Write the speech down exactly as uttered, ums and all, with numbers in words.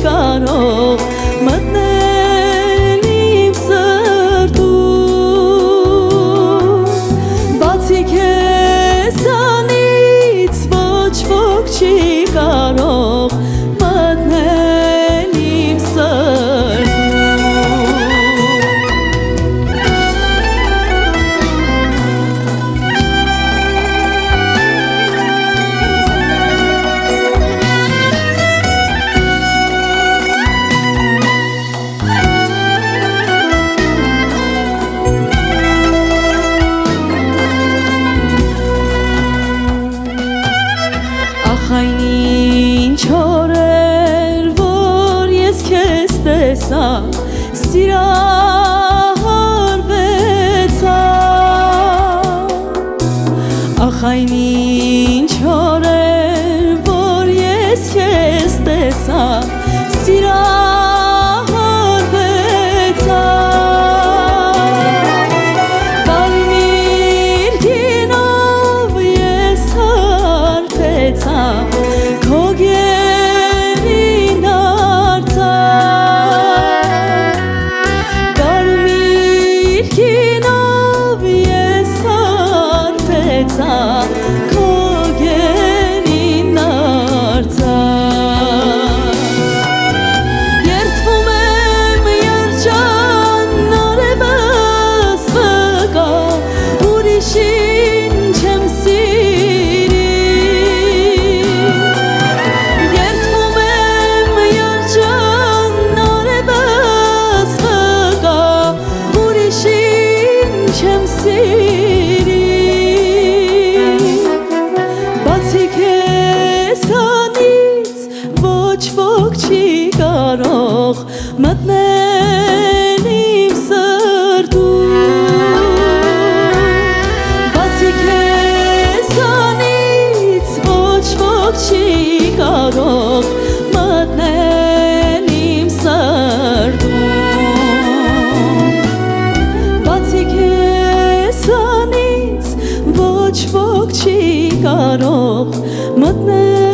կարող մտնել իմ սրտում, բացի քեզանից ոչ ոք չի կարող մտնել իմ սրտում։ Այն ինչ օրեր, որ ես քեզ տեսա, սիրահարվեցա, ախ այն ինչ օրեր, որ ես քեզ տեսա, սիրահարվեցա, կարմիր գինով ես հարբեցա, քո գերին դարձա, կարմիր գինով ես հարբեցա, քո գերին դարձա, երդվում եմ երջան արևս վկա, ուրիշին չեմ սիրի, չեմ սիրի, բացի քեզանից ոչ ոք չի կարող մտնել իմ սրտում, բացի քեզանից ոչ ոք չի կարող մտնել իմ սրտում, բացի քեզանից ոչ ոք չի կարող մտնել